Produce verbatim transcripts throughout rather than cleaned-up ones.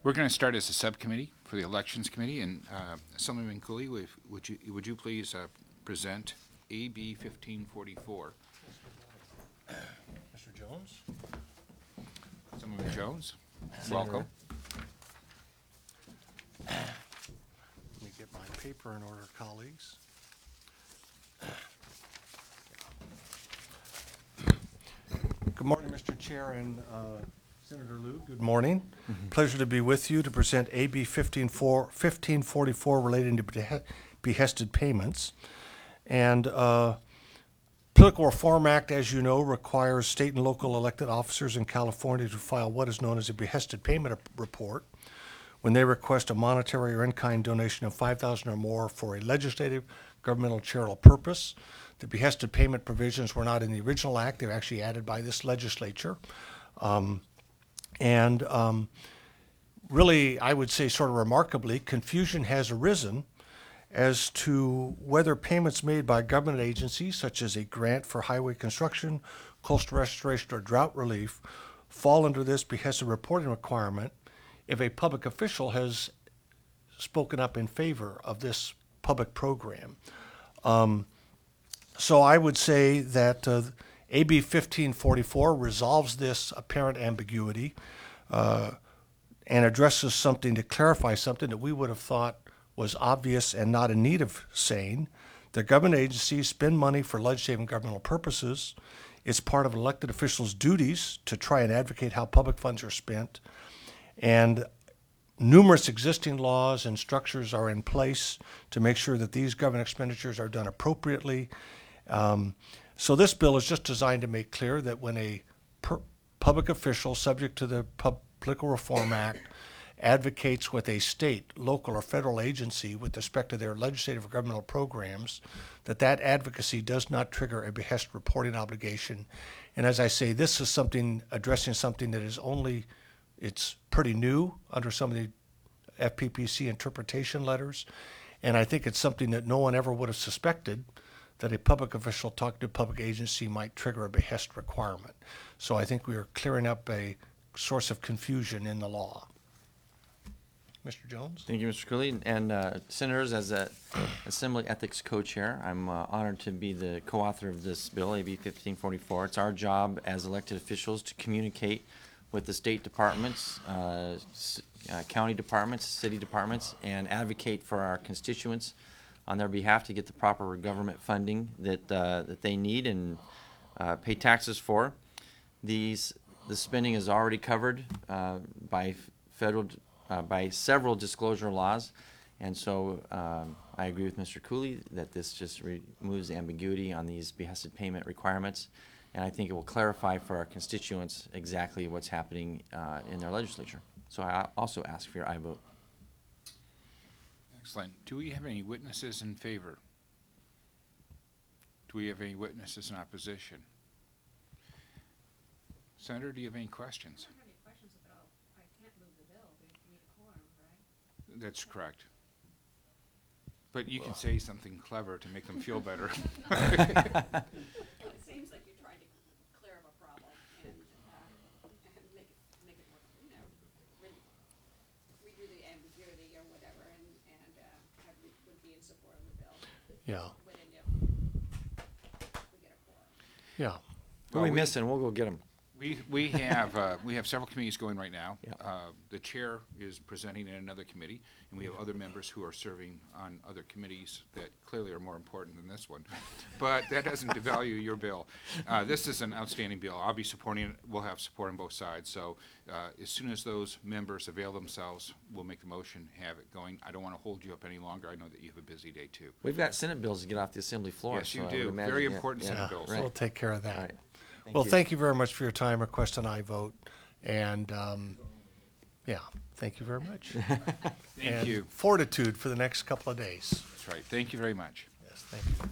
We're going to start as a subcommittee for the Elections Committee, and uh, Assemblyman Cooley, would would you, would you please uh, present A B fifteen forty-four? Mister Jones? Assemblyman Jones, welcome. Let me get my paper in order, colleagues. Good morning, Mister Chair and uh, Senator Liu. Good morning. Mm-hmm. Pleasure to be with you to present A B fifteen forty-four relating to behe- behested payments. And uh, Political Reform Act, as you know, requires state and local elected officers in California to file what is known as a behested payment report when they request a monetary or in-kind donation of five thousand dollars or more for a legislative, governmental, charitable purpose. The behested payment provisions were not in the original act. They were actually added by this legislature. Um, and um, really, I would say sort of remarkably, confusion has arisen as to whether payments made by government agencies, such as a grant for highway construction, coastal restoration, or drought relief, fall under this behested reporting requirement if a public official has spoken up in favor of this public program. Um, so I would say that uh, A B fifteen forty-four resolves this apparent ambiguity uh, and addresses something to clarify something that we would have thought was obvious and not in need of saying. The government agencies spend money for legislative and governmental purposes. It's part of elected officials' duties to try and advocate how public funds are spent. And numerous existing laws and structures are in place to make sure that these government expenditures are done appropriately. Um, so this bill is just designed to make clear that when a per- public official subject to the Pub- Political Reform Act advocates with a state, local, or federal agency with respect to their legislative or governmental programs, that that advocacy does not trigger a behest reporting obligation. And as I say, this is something, addressing something that is only, it's pretty new under some of the F P P C interpretation letters. And I think it's something that no one ever would have suspected that a public official talking to a public agency might trigger a behest requirement. So I think we are clearing up a source of confusion in the law. Mister Jones? Thank you, Mister Cooley. And uh, Senators, as a Assembly Ethics Co-Chair, I'm uh, honored to be the co-author of this bill, A B fifteen forty-four. It's our job as elected officials to communicate with the state departments, uh, s- uh, county departments, city departments, and advocate for our constituents on their behalf to get the proper government funding that uh, that they need and uh, pay taxes for. These the spending is already covered uh, by federal. Uh, by several disclosure laws, and so um, I agree with Mister Cooley that this just removes the ambiguity on these behested payment requirements, and I think it will clarify for our constituents exactly what's happening uh, in their legislature. So I also ask for your aye vote. Excellent. Do we have any witnesses in favor? Do we have any witnesses in opposition? Senator, do you have any questions? I don't have any questions about, I can't move the bill, but you need a quorum, right? That's correct. But you can say something clever to make them feel better. Well, it seems like you're trying to clear up a problem and, uh, and make it, make it work, you know, re- redo the ambiguity or whatever, and, and, uh, I would would be in support of the bill. Yeah, When in doubt, we get a quorum. yeah. Who are we missing? We'll go get them. We, we have, uh, we have several committees going right now. Yeah. Uh, The chair is presenting in another committee, and we have other members who are serving on other committees that clearly are more important than this one. But that doesn't devalue your bill. Uh, This is an outstanding bill. I'll be supporting it. We'll have support on both sides. So uh, as soon as those members avail themselves, we'll make the motion, have it going. I don't want to hold you up any longer. I know that you have a busy day, too. We've got Senate bills to get off the Assembly floor. Yes, you so I would do. imagine- Very yeah, important yeah, Senate Yeah, bills. so right. we'll take care of that. All right. Thank Well, you. thank you very much for your time. Request an aye vote. And, um, yeah, thank you very much. Thank And you. fortitude for the next couple of days. That's right. Thank you very much. Yes, thank you.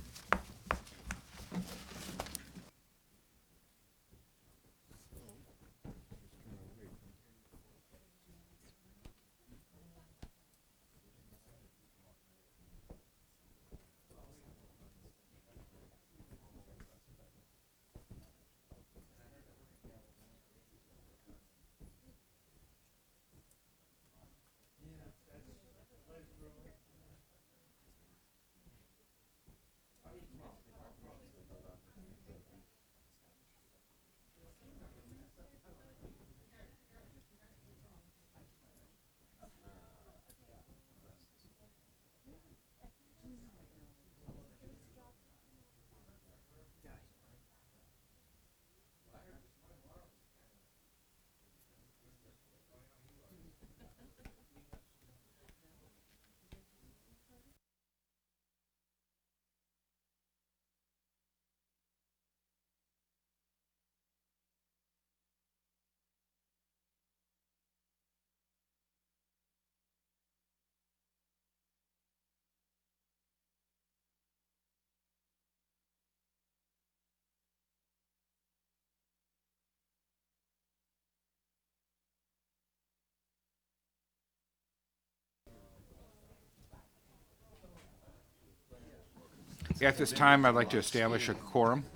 At this time, I'd like to establish a quorum.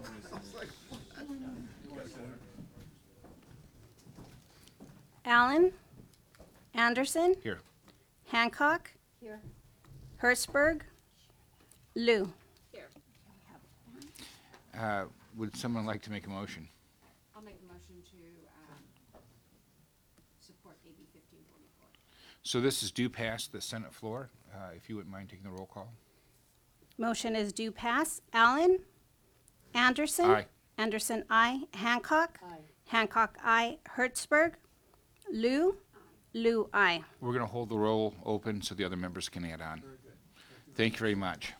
Allen, Anderson, Here. Hancock, Here. Hertzberg, Lou. Here. Uh, Would someone like to make a motion? I'll make the motion to, um, support A B fifteen forty-four. So this is due past the Senate floor. Uh, If you wouldn't mind taking the roll call. Motion is due pass. Allen, Anderson. Aye. Anderson, I. Hancock. Aye. Hancock, I. Hertzberg, Lou. Lou, I. We're going to hold the roll open so the other members can add on. Thank you very much.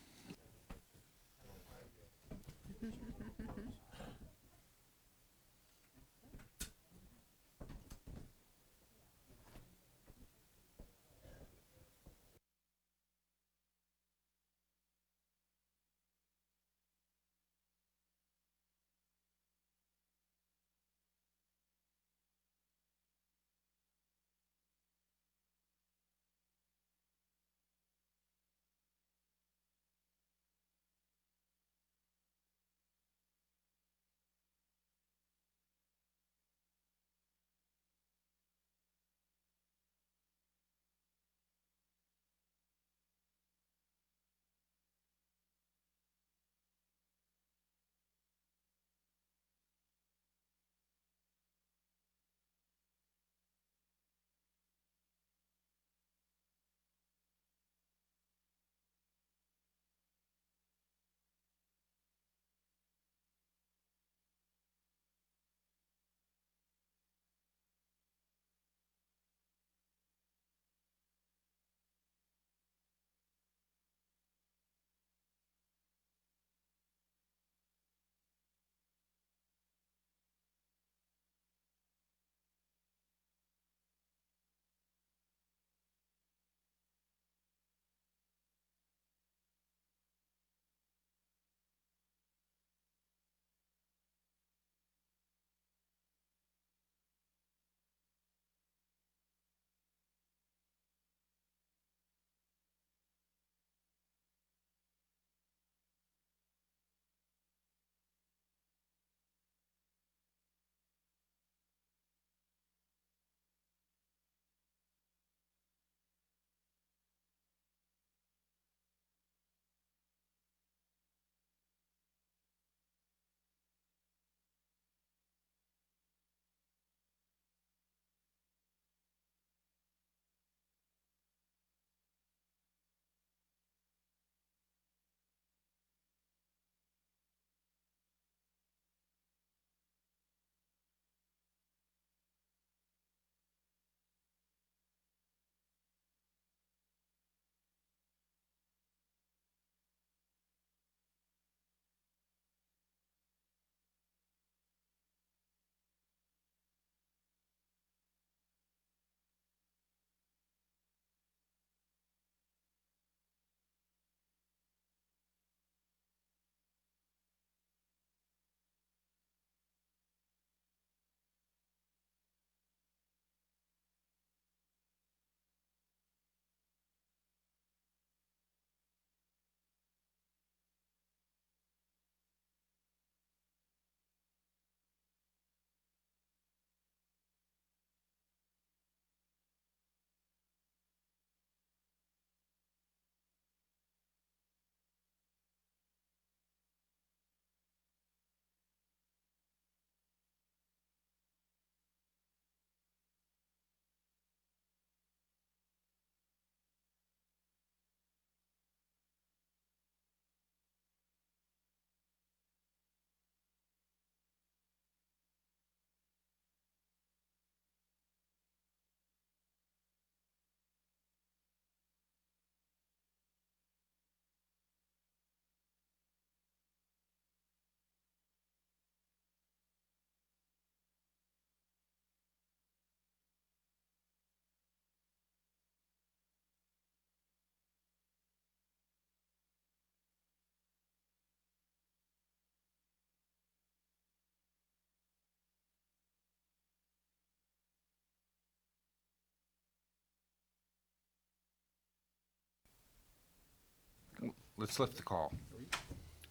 Let's lift the call.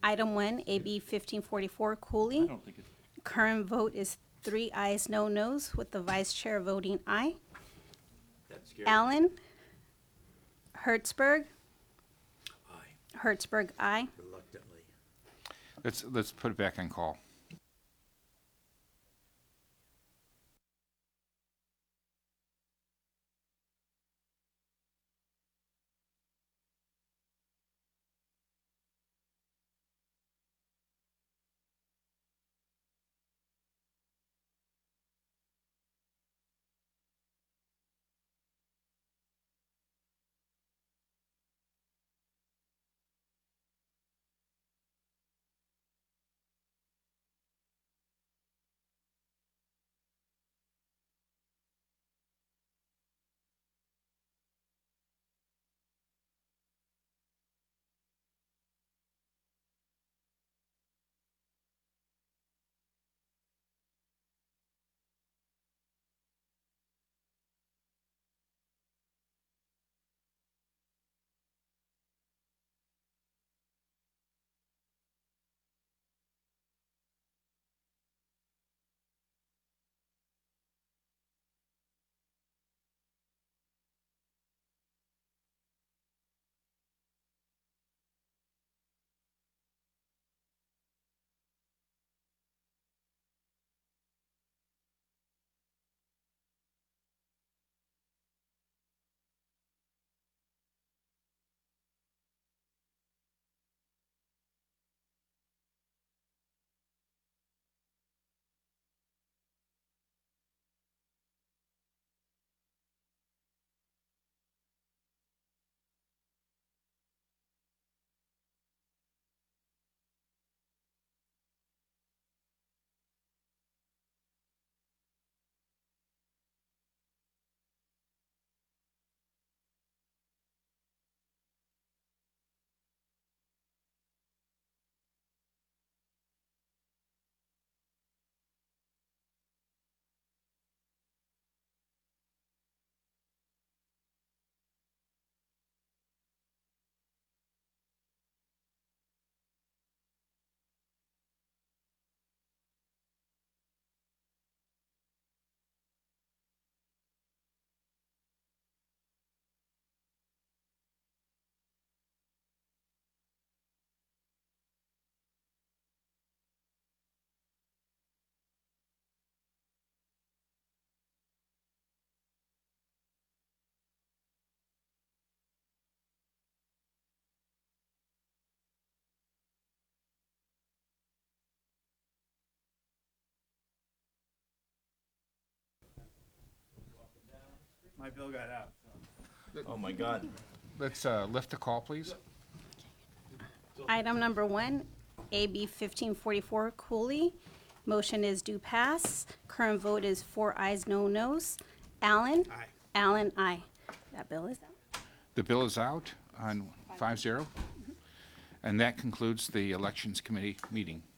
Item one, A B fifteen forty-four, Cooley. Current vote is three ayes, no nos, with the vice chair voting aye. Allen? Hertzberg? Aye, Hertzberg, aye. reluctantly. Let's, let's put it back on call. My bill got out. Oh, my God. Let's uh, lift the call, please. Item number one, A B fifteen forty-four, Cooley. Motion is due pass. Current vote is four ayes, no nos. Allen? Aye. Allen, aye. That bill is out. The bill is out on five zero. And that concludes the Elections Committee meeting.